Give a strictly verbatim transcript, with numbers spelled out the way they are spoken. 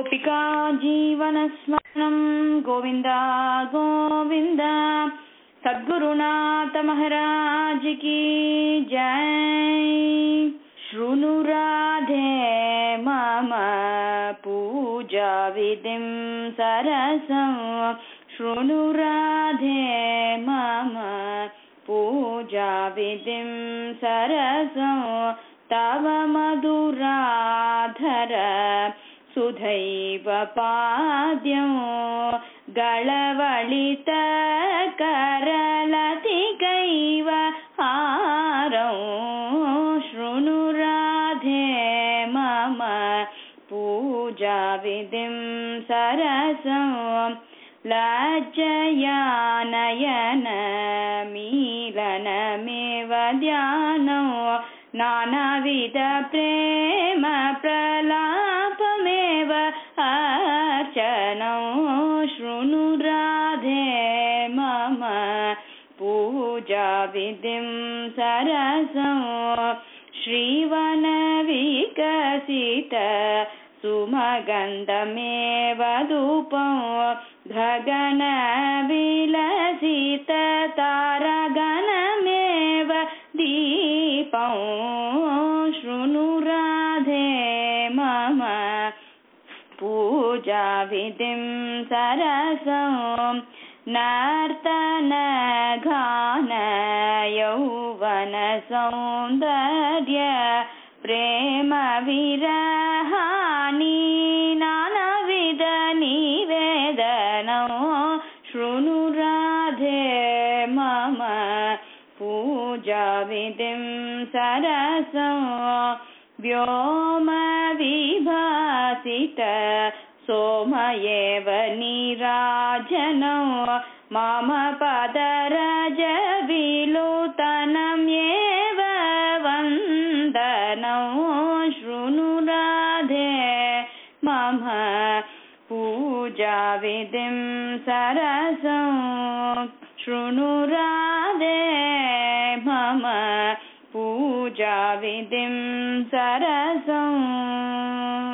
गोपिका जीवनस्मरणं गोविंद गोविंद। सद्गुरुनाथ महाराज की जय। शृणु राधे मम पूजा विधिं सरसं। शृणु राधे मम पूजा विधिं सरसं। तव मधुराधर सुधैव पाद्यं। गलवलित करलतिकैव हारं। शृणु राधे मम पूजा विधिं सरसं। लज्जया नयन मीलनमेव ध्यानं। नानाविध प्रेम प्रलापमेव अर्चनं। शृणु राधे मम पूजा विधिं सरसं। श्रीवन विकसित सुमगन्धमेव धूपं। गगन विलसित तारगणमेव दीपं। शृणु राधे मम पूजा विधिं सरसं। नर्तन गान यौवन सौन्दर्य प्रेम विरहानि नानाविध निवेदनं। शृणु राधे मम पूजा विधिं सरसं। व्योम विभासित सोमयेव नीराजनं। मम पदरज विलोतनं एव वन्दनं। शृणु राधे मम पूजा विधिं सरसं। शृणु राधे मम पूजा विधिं सरसं।